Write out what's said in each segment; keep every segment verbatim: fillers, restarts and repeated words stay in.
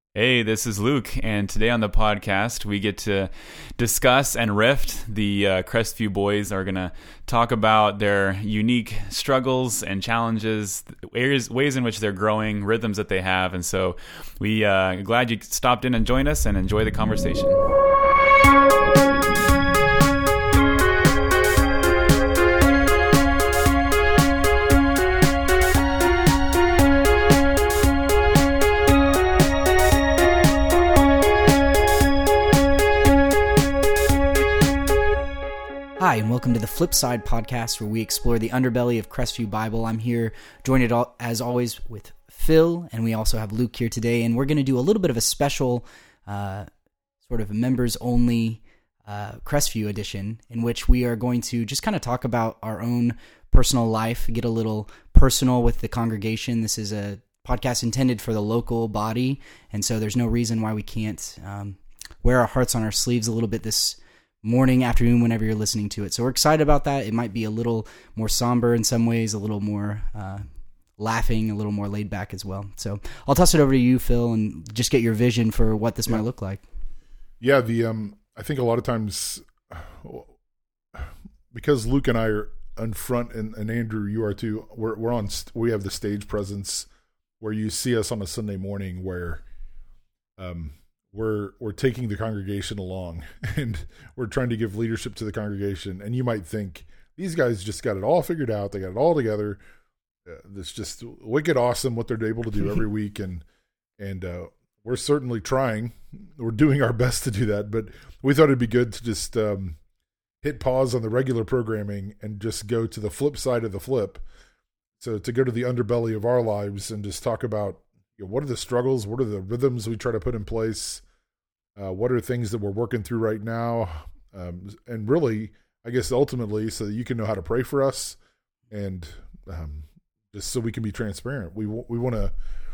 Hey, this is Luke, and today on the podcast, we get to discuss and riff. The uh, Crestview boys are going to talk about their unique struggles and challenges, areas, ways in which they're growing, rhythms that they have, and so we uh, are glad you stopped in and joined us, and enjoy the conversation. Hi, and welcome to the Flip Side podcast, where we explore the underbelly of Crestview Bible. I'm here, joined as always with Phil, and we also have Luke here today, and we're going to do a little bit of a special, uh, sort of members-only uh, Crestview edition, in which we are going to just kind of talk about our own personal life, get a little personal with the congregation. This is a podcast intended for the local body, and so there's no reason why we can't um, wear our hearts on our sleeves a little bit this morning, afternoon, whenever you're listening to it. So we're excited about that. It might be a little more somber in some ways, a little more uh, laughing, a little more laid back as well. So I'll toss it over to you, Phil, and just get your vision for what this yeah. might look like. Yeah, the um, I think a lot of times, because Luke and I are in front, and, and Andrew, you are too. We're we're on. We have the stage presence where you see us on a Sunday morning, where um. we're we're taking the congregation along, and we're trying to give leadership to the congregation. And you might think, these guys just got it all figured out. They got it all together. Uh, it's just wicked awesome what they're able to do every week. And and uh, we're certainly trying. We're doing our best to do that. But we thought it'd be good to just um, hit pause on the regular programming and just go to the flip side of the flip. So to go to the underbelly of our lives and just talk about, what are the struggles? What are the rhythms we try to put in place? Uh, what are things that we're working through right now? Um, and really, I guess ultimately, so that you can know how to pray for us, and um, just so we can be transparent. We we want to.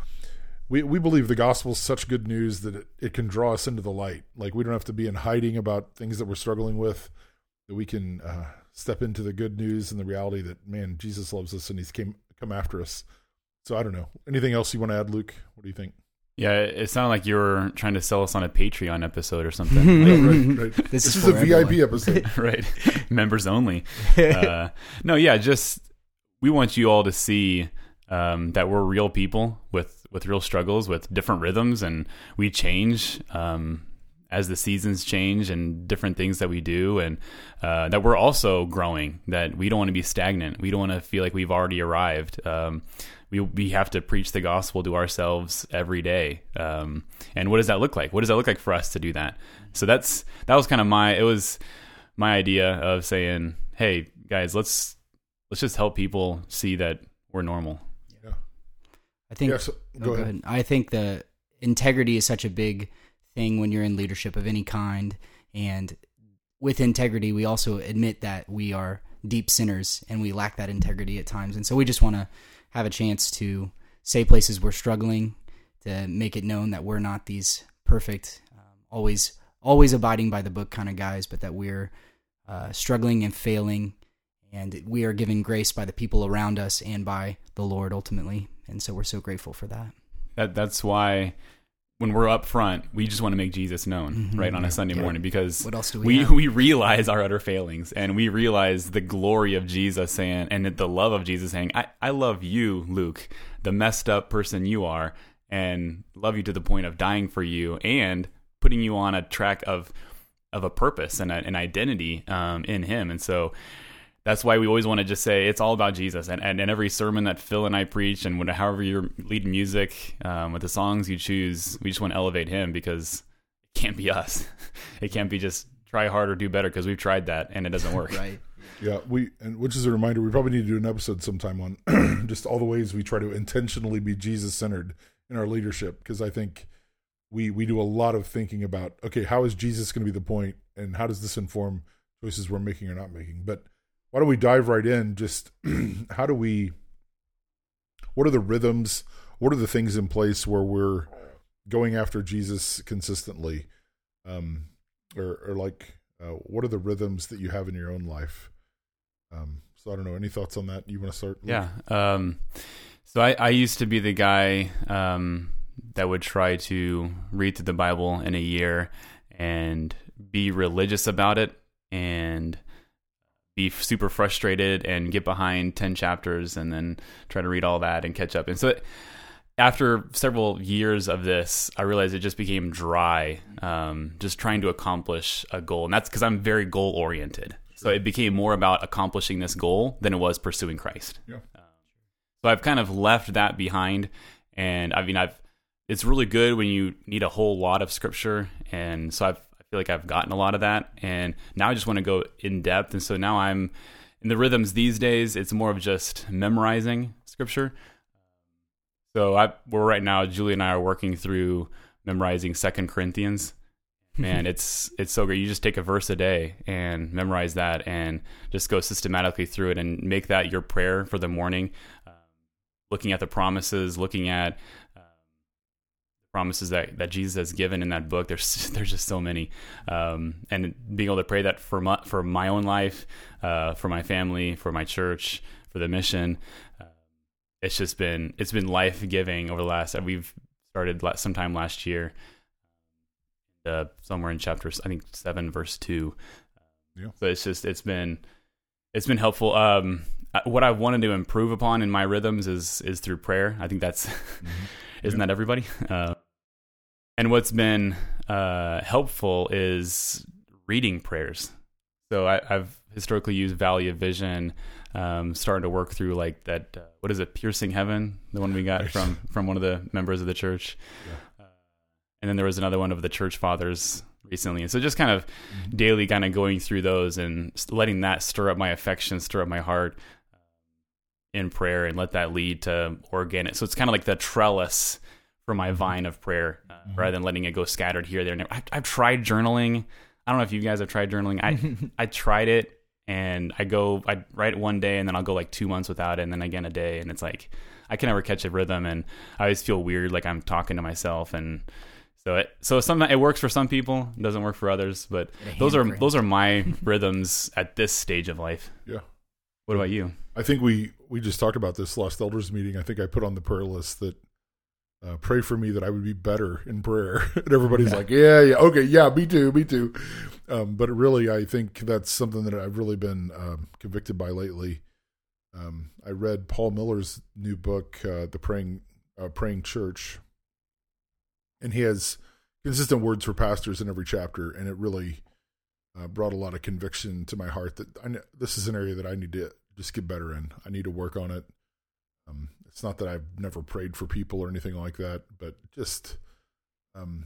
We we believe the gospel is such good news that it, it can draw us into the light. Like, we don't have to be in hiding about things that we're struggling with. That we can uh, step into the good news and the reality that, man, Jesus loves us and He's came come after us. So I don't know. Anything else you want to add, Luke? What do you think? Yeah, it sounded like you were trying to sell us on a Patreon episode or something. Yeah, right, right. This, this is, is a everyone. V I P episode. Right. Members only. Uh, no, yeah, just we want you all to see um, that we're real people with, with real struggles, with different rhythms, and we change um, as the seasons change and different things that we do, and uh, that we're also growing, that we don't want to be stagnant. We don't want to feel like we've already arrived. Um, we we have to preach the gospel to ourselves every day. Um, and what does that look like? What does that look like for us to do that? So that's that was kind of my, it was my idea of saying, hey, guys, let's let's just help people see that we're normal. Yeah. I think, yeah, so, go, oh, ahead. go ahead. I think the integrity is such a big thing when you're in leadership of any kind, and with integrity we also admit that we are deep sinners and we lack that integrity at times, and so we just want to have a chance to say places we're struggling, to make it known that we're not these perfect, um, always always abiding by the book kind of guys, but that we're uh, struggling and failing, and we are given grace by the people around us and by the Lord ultimately, and so we're so grateful for that. That that's why when we're up front, we just want to make Jesus known, mm-hmm. right, on a Sunday yeah. morning, because what else do we, we, we realize our utter failings, and we realize the glory of Jesus saying, and the love of Jesus saying, I, I love you, Luke, the messed up person you are, and love you to the point of dying for you and putting you on a track of of a purpose and a, an identity um, in Him. And so that's why we always want to just say it's all about Jesus. And, and, and every sermon that Phil and I preach, and when, however you're leading music, um, with the songs you choose, we just want to elevate Him, because it can't be us. It can't be just try hard or do better, because we've tried that and it doesn't work. Right. Yeah, we and which is a reminder, we probably need to do an episode sometime on just all the ways we try to intentionally be Jesus-centered in our leadership, because I think we we do a lot of thinking about, okay, how is Jesus going to be the point, and how does this inform choices we're making or not making? But why don't we dive right in? Just how do we, what are the rhythms? What are the things in place where we're going after Jesus consistently? Um, or, or like, uh, what are the rhythms that you have in your own life? Um, so I don't know. Any thoughts on that? You want to start? Luke? Yeah. Um, so I, I used to be the guy um, that would try to read through the Bible in a year and be religious about it and be super frustrated and get behind ten chapters and then try to read all that and catch up. And so after several years of this, I realized it just became dry, um, just trying to accomplish a goal. And that's because I'm very goal oriented. So it became more about accomplishing this goal than it was pursuing Christ. Yeah. Um, so I've kind of left that behind. And I mean, I've, it's really good when you need a whole lot of scripture. And so I've, I feel like I've gotten a lot of that. And now I just want to go in depth. And so now I'm in the rhythms these days, it's more of just memorizing scripture. So I, we're right now, Julie and I are working through memorizing Second Corinthians. Man, it's it's so great. You just take a verse a day and memorize that and just go systematically through it and make that your prayer for the morning. Uh, looking at the promises, looking at uh, promises that, that Jesus has given in that book. There's there's just so many. Um, and being able to pray that for my, for my own life, uh, for my family, for my church, for the mission. Uh, It's just been it's been life giving over the last. We've started sometime last year, uh, somewhere in chapter I think seven, verse two. Yeah. So it's just it's been it's been helpful. Um, what I wanted to improve upon in my rhythms is is through prayer. I think that's mm-hmm. isn't yeah. that everybody? Uh, and what's been uh, helpful is reading prayers. So I, I've historically used Valley of Vision. Um, starting to work through like that. Uh, what is it? Piercing Heaven, the one we got nice. from from one of the members of the church. Yeah. Uh, and then there was another one of the church fathers recently. And so just kind of mm-hmm. daily, kind of going through those and letting that stir up my affection, stir up my heart uh, in prayer, and let that lead to organic. So it's kind of like the trellis for my mm-hmm. vine of prayer, uh, mm-hmm. rather than letting it go scattered here, there, and there. I, I've tried journaling. I don't know if you guys have tried journaling. I I tried it. And I go, I write it one day and then I'll go like two months without it and then again a day. And it's like, I can never catch a rhythm and I always feel weird, like I'm talking to myself. And so it, so some, it works for some people, it doesn't work for others, but those are, print. those are my rhythms at this stage of life. Yeah. What about you? I think we, we just talked about this last elders meeting. I think I put on the prayer list that uh, pray for me that I would be better in prayer. And everybody's yeah. like, yeah, yeah. Okay. Yeah. Me too. Me too. Um, but really, I think that's something that I've really been um, convicted by lately. Um, I read Paul Miller's new book, uh, The Praying uh, Praying Church, and he has consistent words for pastors in every chapter, and it really uh, brought a lot of conviction to my heart that I, this is an area that I need to just get better in. I need to work on it. Um, it's not that I've never prayed for people or anything like that, but just... Um,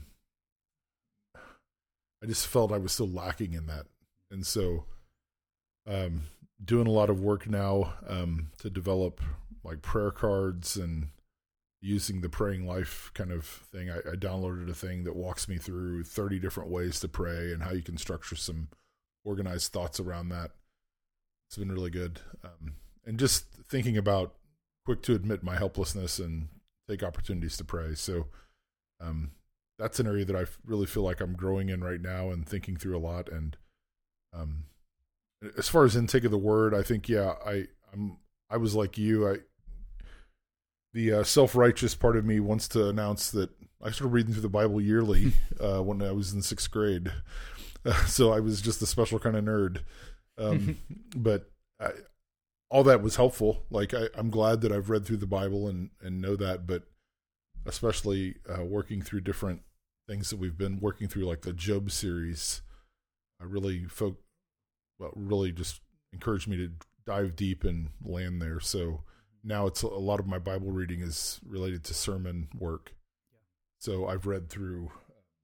I just felt I was still lacking in that. And so um, doing a lot of work now um, to develop like prayer cards and using the Praying Life kind of thing. I, I downloaded a thing that walks me through thirty different ways to pray and how you can structure some organized thoughts around that. It's been really good. Um, and just thinking about quick to admit my helplessness and take opportunities to pray. So um that's an area that I really feel like I'm growing in right now and thinking through a lot. And um, as far as intake of the word, I think, yeah, I I'm I was like you. I the uh, self-righteous part of me wants to announce that I started reading through the Bible yearly uh, when I was in sixth grade. Uh, so I was just a special kind of nerd. Um, but I, all that was helpful. Like I, I'm glad that I've read through the Bible and, and know that, but especially uh, working through different things that we've been working through, like the Job series, I really folk, well, really just encouraged me to dive deep and land there. So now it's a lot of my Bible reading is related to sermon work. Yeah. So I've read through,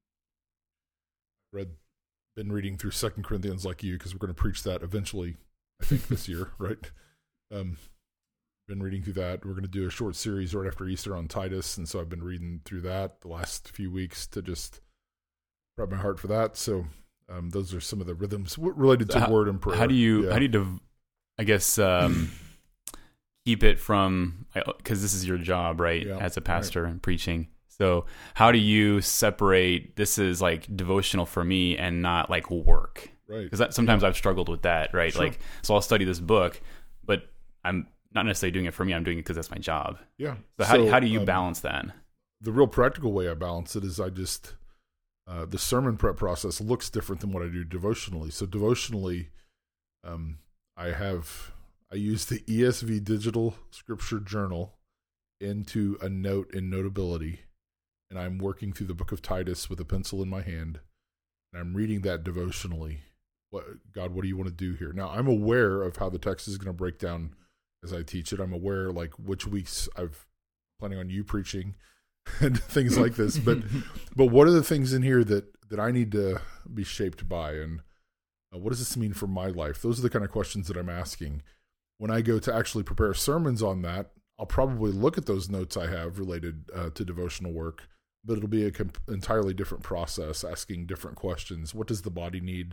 read, been reading through Second Corinthians like you, because we're going to preach that eventually, I think this year, right? Um, been reading through that. We're going to do a short series right after Easter on Titus, and so I've been reading through that the last few weeks to just prep my heart for that. So um, those are some of the rhythms related to how, word and prayer. How do you, yeah. how do you, div- I guess, um, keep it from, because this is your job, right, yeah, as a pastor right. and preaching. So how do you separate, this is like devotional for me and not like work? Right. Because sometimes yeah. I've struggled with that, right? Sure. Like, so I'll study this book, but I'm not necessarily doing it for me. I'm doing it because that's my job. Yeah. So how, so, how do you um, balance that? the real practical way I balance it is I just uh, the sermon prep process looks different than what I do devotionally. So devotionally, um, I have I use the E S V Digital Scripture Journal into a note in Notability, and I'm working through the book of Titus with a pencil in my hand, and I'm reading that devotionally. What God, what do you want to do here? Now, I'm aware of how the text is going to break down as I teach it. I'm aware, like, which weeks I've planning on you preaching and things like this. But but what are the things in here that, that I need to be shaped by? And uh, what does this mean for my life? Those are the kind of questions that I'm asking. When I go to actually prepare sermons on that, I'll probably look at those notes I have related uh, to devotional work, but it'll be an comp- entirely different process, asking different questions. What does the body need?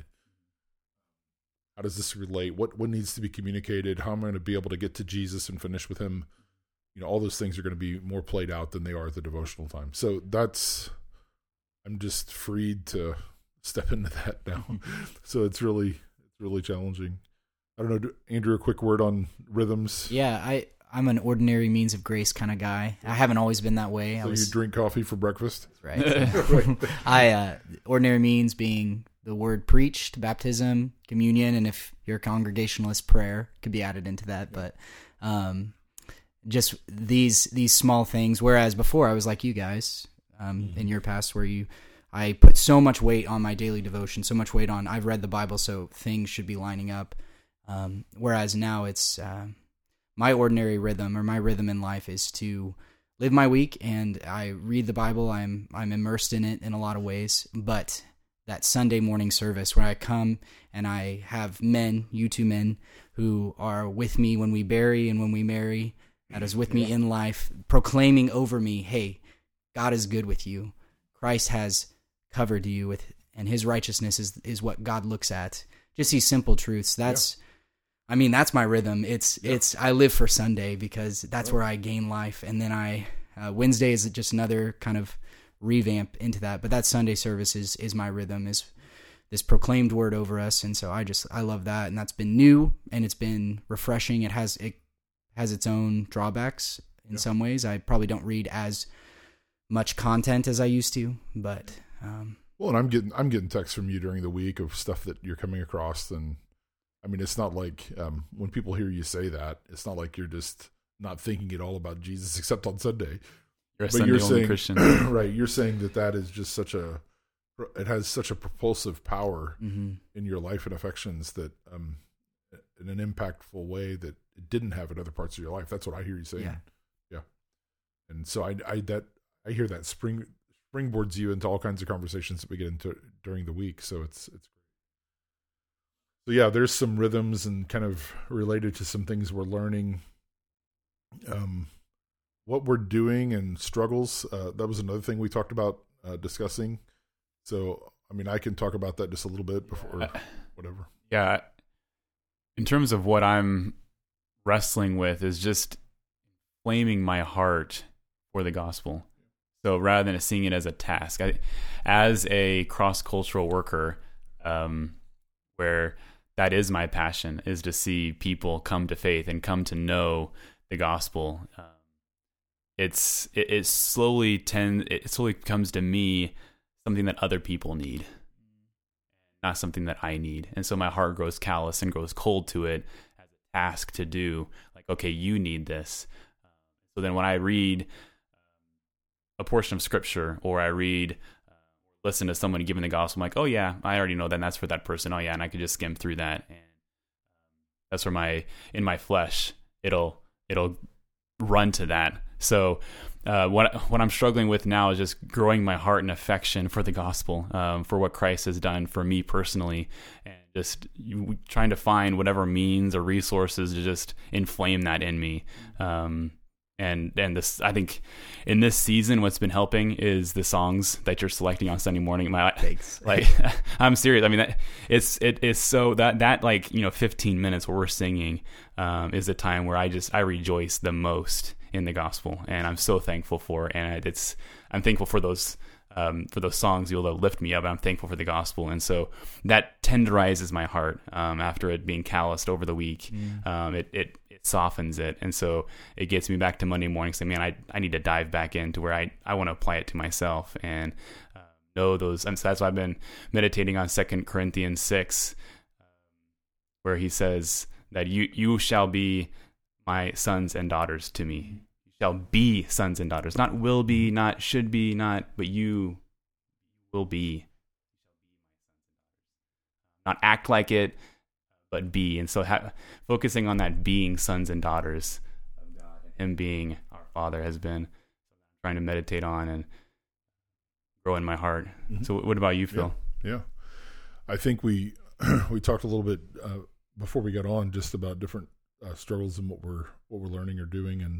How does this relate? What what needs to be communicated? How am I going to be able to get to Jesus and finish with him? You know, all those things are going to be more played out than they are at the devotional time. So that's, I'm just freed to step into that now. So it's really, it's really challenging. I don't know, Andrew, a quick word on rhythms. Yeah, I, I'm an ordinary means of grace kind of guy. I haven't always been that way. So I was, you drink coffee for breakfast? Right. right. I, uh, ordinary means being the word preached, baptism, communion, and if you're a Congregationalist, prayer could be added into that. But, um, just these these small things, whereas before I was like you guys um, mm-hmm. in your past, where you I put so much weight on my daily devotion, so much weight on I've read the Bible, so things should be lining up. Um, whereas now it's uh, my ordinary rhythm, or my rhythm in life is to live my week, and I read the Bible. I'm I'm immersed in it in a lot of ways, but that Sunday morning service where I come and I have men, you two men, who are with me when we bury and when we marry, that is with me in life, proclaiming over me, hey, God is good with you. Christ has covered you with, and his righteousness is is what God looks at. Just these simple truths. That's, yeah. I mean, that's my rhythm. It's, yeah. it's, I live for Sunday because that's right. where I gain life. And then I, uh, Wednesday is just another kind of revamp into that. But that Sunday service is, is my rhythm, is this proclaimed word over us. And so I just, I love that. And that's been new and it's been refreshing. It has, it, has its own drawbacks in yeah. some ways. I probably don't read as much content as I used to, but um, well, and I'm getting I'm getting texts from you during the week of stuff that you're coming across, and I mean, it's not like um, when people hear you say that, it's not like you're just not thinking at all about Jesus except on Sunday. You're a but Sunday you're only saying, Christian, right? You're saying that that is just such a it has such a propulsive power mm-hmm. in your life and affections that um, in an impactful way that it didn't have in other parts of your life. That's what I hear you saying. Yeah. yeah. And so I, I, that, I hear that spring springboards you into all kinds of conversations that we get into during the week. So it's, it's great. So yeah, there's some rhythms and kind of related to some things we're learning, um, what we're doing and struggles. Uh, that was another thing we talked about, uh, discussing. So, I mean, I can talk about that just a little bit before uh, whatever. Yeah. In terms of what I'm wrestling with is just flaming my heart for the gospel. So rather than seeing it as a task, I, as a cross-cultural worker, um, where that is my passion, is to see people come to faith and come to know the gospel. Um, it's it, it slowly tend it slowly comes to me something that other people need, not something that I need. And so my heart grows callous and grows cold to it as a task to do. Like, okay, you need this. So then when I read a portion of scripture, or I read, uh, listen to someone giving the gospel, I'm like, oh yeah, I already know that. And that's for that person. Oh yeah. And I could just skim through that. And that's where my, in my flesh, it'll, it'll run to that. So uh, what what I'm struggling with now is just growing my heart and affection for the gospel, um, for what Christ has done for me personally, and just you, trying to find whatever means or resources to just inflame that in me. Um, and and this, I think, in this season, what's been helping is the songs that you're selecting on Sunday morning. My Thanks. Like, I'm serious. I mean, that, it's it is so that that like you know, fifteen minutes where we're singing um, is a time where I just I rejoice the most in the gospel, and I'm so thankful for it. And it's I'm thankful for those um, for those songs you'll lift me up. And I'm thankful for the gospel, and so that tenderizes my heart um, after it being calloused over the week. Mm. Um, it it it it softens it. And so it gets me back to Monday morning saying, man, I, I need to dive back into where I, I want to apply it to myself and uh, know those. And so that's why I've been meditating on Second Corinthians six, where he says that you, you shall be my sons and daughters to me. You shall be sons and daughters, not will be, not should be, not, but you will be. Not act like it, but be. And so ha- focusing on that being sons and daughters of God, and him being our Father, has been trying to meditate on and grow in my heart. Mm-hmm. So what about you, Phil? Yeah, yeah. I think we we talked a little bit uh, before we got on just about different uh, struggles and what we're what we're learning or doing, and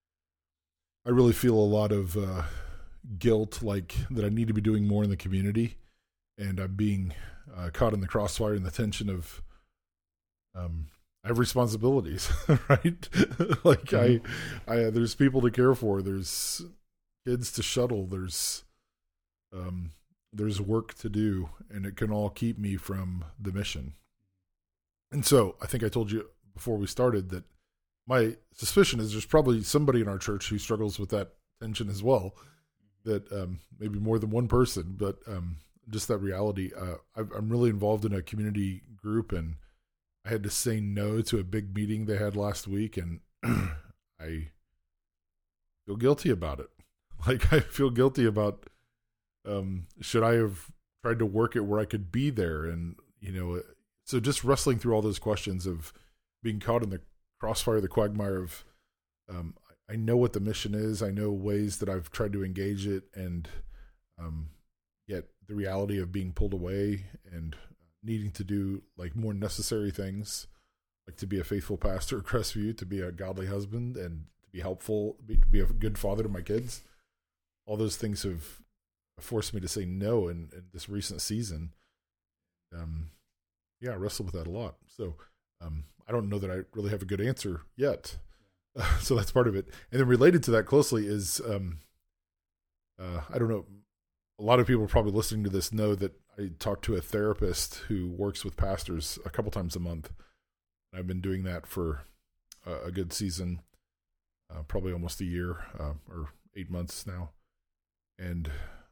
I really feel a lot of uh, guilt, like that I need to be doing more in the community, and I'm being uh, caught in the crossfire and the tension of um, I have responsibilities, right? like mm-hmm. I, I there's people to care for, there's kids to shuttle, there's um, there's work to do, and it can all keep me from the mission. And so I think I told you before we started that my suspicion is there's probably somebody in our church who struggles with that tension as well, that um, maybe more than one person, but um, just that reality. Uh, I'm really involved in a community group, and I had to say no to a big meeting they had last week, and I feel guilty about it. Like, I feel guilty about, um, should I have tried to work it where I could be there? And, you know, so just wrestling through all those questions of being caught in the crossfire, the quagmire of, um, I know what the mission is. I know ways that I've tried to engage it, and um, yet the reality of being pulled away and needing to do like more necessary things, like to be a faithful pastor at Crestview, to be a godly husband, and to be helpful, be, to be a good father to my kids. All those things have forced me to say no in, in this recent season. Um, yeah, I wrestle with that a lot. So um, I don't know that I really have a good answer yet. Uh, so that's part of it. And then related to that closely is, um, uh, I don't know, a lot of people probably listening to this know that I talk to a therapist who works with pastors a couple times a month. I've been doing that for a, a good season, uh, probably almost a year uh, or eight months now. And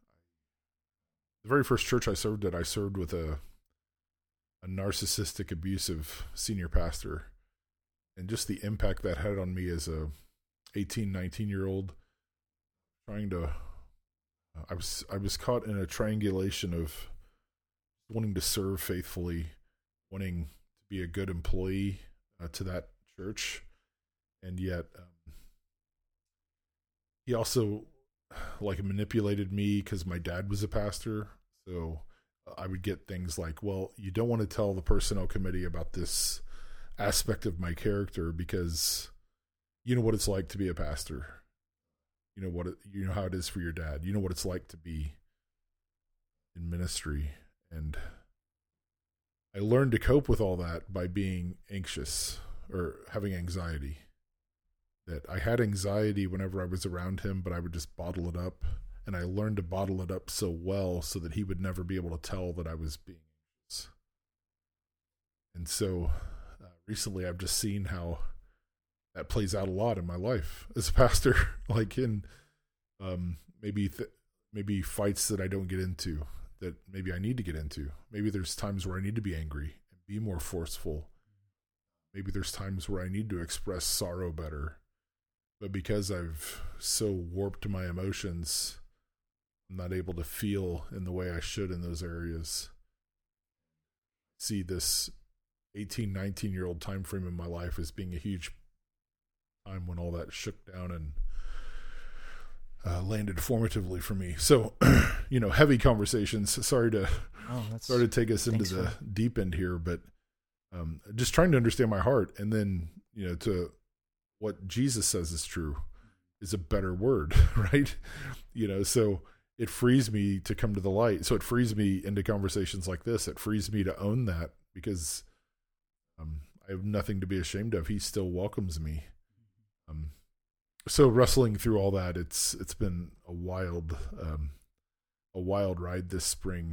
the very first church I served at, I served with a a narcissistic, abusive senior pastor. And just the impact that had on me as a eighteen, nineteen year old, trying to, uh, I was, I was caught in a triangulation of wanting to serve faithfully, wanting to be a good employee uh, to that church. And yet, um, he also like manipulated me because my dad was a pastor. So I would get things like, well, you don't want to tell the personnel committee about this aspect of my character because you know what it's like to be a pastor. You know what it, you know how it is for your dad. You know what it's like to be in ministry. And I learned to cope with all that by being anxious or having anxiety. That I had anxiety whenever I was around him, but I would just bottle it up. And I learned to bottle it up so well so that he would never be able to tell that I was being anxious. And so uh, recently I've just seen how that plays out a lot in my life as a pastor, like in um, maybe th- maybe fights that I don't get into, that maybe I need to get into. Maybe there's times where I need to be angry and be more forceful. Maybe there's times where I need to express sorrow better. But because I've so warped my emotions, I'm not able to feel in the way I should in those areas. See this eighteen, nineteen year old time frame in my life as being a huge time when all that shook down and uh, landed formatively for me. So, you know, heavy conversations. Sorry to oh, that's, sorry to take us into the for... deep end here, but um, just trying to understand my heart, and then, you know, to what Jesus says is true is a better word, right? You know, so it frees me to come to the light. So it frees me into conversations like this. It frees me to own that because um, I have nothing to be ashamed of. He still welcomes me. Um, so wrestling through all that, it's it's been a wild, um, a wild ride this spring.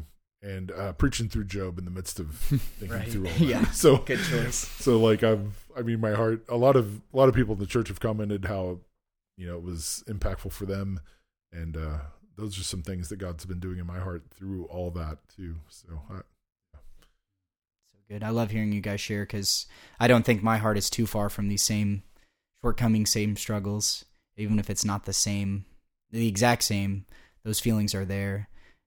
and uh, preaching through Job in the midst of thinking Right. through all that. Yeah. So Good choice. So like I've, I mean, my heart. A lot of a lot of people in the church have commented how, you know, it was impactful for them, and uh, those are some things that God's been doing in my heart through all that too. So I, So good. I love hearing you guys share because I don't think my heart is too far from these same shortcomings, same struggles. Even if it's not the same, the exact same, those feelings are there.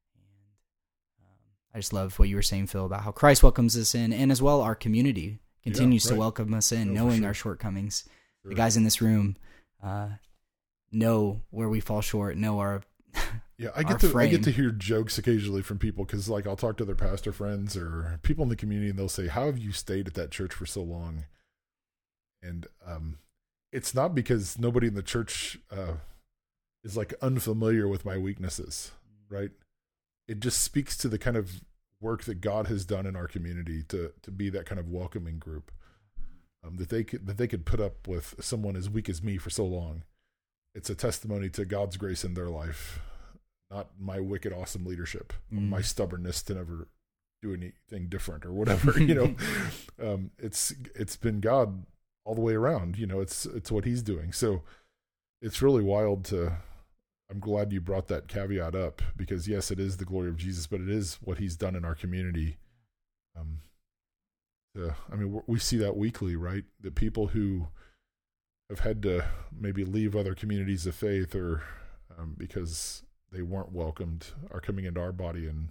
I just love what you were saying, Phil, about how Christ welcomes us in, and as well our community continues Yeah, right. to welcome us in, No, for knowing sure. our shortcomings. Sure. The guys in this room uh, know where we fall short, know our yeah, I our get to I frame. get to hear jokes occasionally from people because like I'll talk to their pastor friends or people in the community, and they'll say, "How have you stayed at that church for so long?" And um, it's not because nobody in the church uh, is like unfamiliar with my weaknesses, right? It just speaks to the kind of work that God has done in our community to to be that kind of welcoming group, um, that they could that they could put up with someone as weak as me for so long. It's a testimony to God's grace in their life, not my wicked awesome leadership, or Mm. my stubbornness to never do anything different or whatever. You know, um, it's it's been God all the way around. You know, it's it's what He's doing. So it's really wild to. I'm glad you brought that caveat up because yes, it is the glory of Jesus, but it is what He's done in our community. Um, uh, I mean, we see that weekly, right? The people who have had to maybe leave other communities of faith or um, because they weren't welcomed are coming into our body, and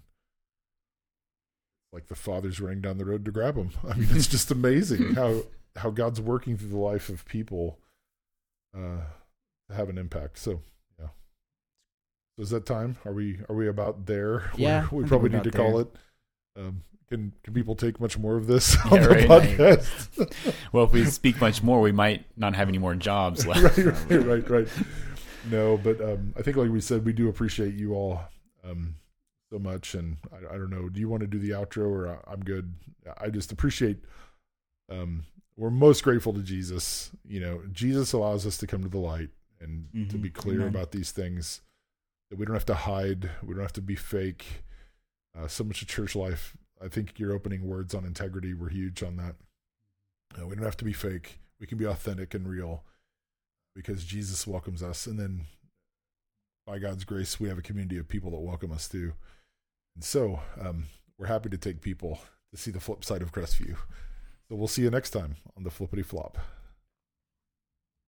like the Father's running down the road to grab them. I mean, it's just amazing how how God's working through the life of people uh, to have an impact. So. So is that time? Are we are we about there? Yeah, We're, we I think probably we're need to about call there. it. Um, can can people take much more of this on Yeah, the right. podcast? Well, if we speak much more, we might not have any more jobs left. right, right, right, right. No, but um, I think like we said, we do appreciate you all um, so much. And I, I don't know, do you want to do the outro or I, I'm good? I just appreciate. Um, we're most grateful to Jesus. You know, Jesus allows us to come to the light and mm-hmm. to be clear Amen. About these things. That we don't have to hide. We don't have to be fake. Uh, so much of church life, I think your opening words on integrity were huge on that. Uh, we don't have to be fake. We can be authentic and real because Jesus welcomes us. And then by God's grace, we have a community of people that welcome us too. And so um, we're happy to take people to see the flip side of Crestview. So we'll see you next time on the Flippity Flop.